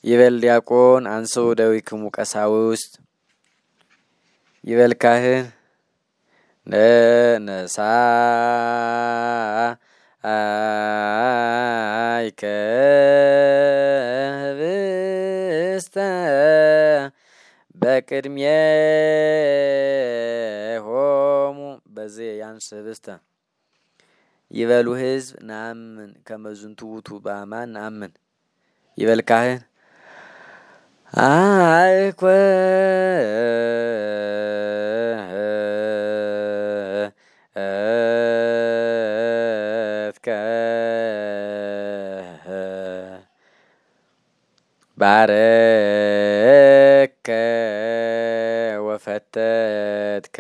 ይበል ዲያቆን አንሰው ደዊክሙ ቀሳውስት ይበል ካህን ነሳ አይከብስተ በቅድሜሆሙ በዚህ ያንስ ህብስተ ይበሉ ህዝብ ናምን ከመዝንቱ ውቱ በአማን ናምን ይበል ካህን አይኮ ባረከ ወፈተትከ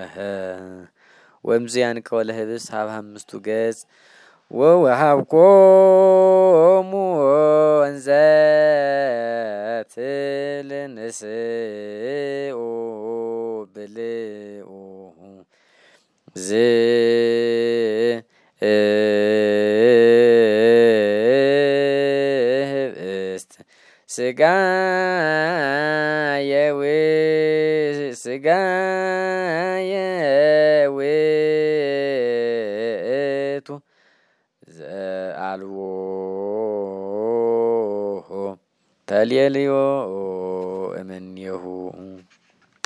ወምዚያን ከወለ ህብስ ሀብ አምስቱ ገጽ ወወሃብኮሙ እንዘ ትልንስኡ ብልኡ ህብስት ስጋየ ውእቱ ዘአልቦ ተልየልዮ እምኔሁ